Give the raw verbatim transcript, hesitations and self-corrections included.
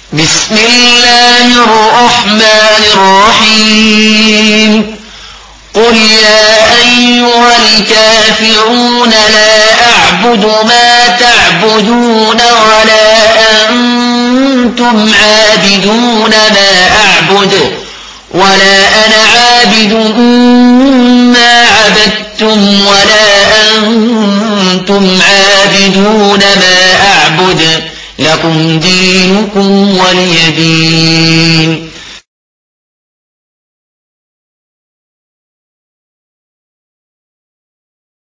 بسم الله الرحمن الرحيم قل يا أيها الكافرون لا أعبد ما تعبدون ولا أنتم عابدون ما أعبد ولا أنا عابد ما عبدتم ولا أنتم عابدون ما أعبد لكم دينكم ولي دين.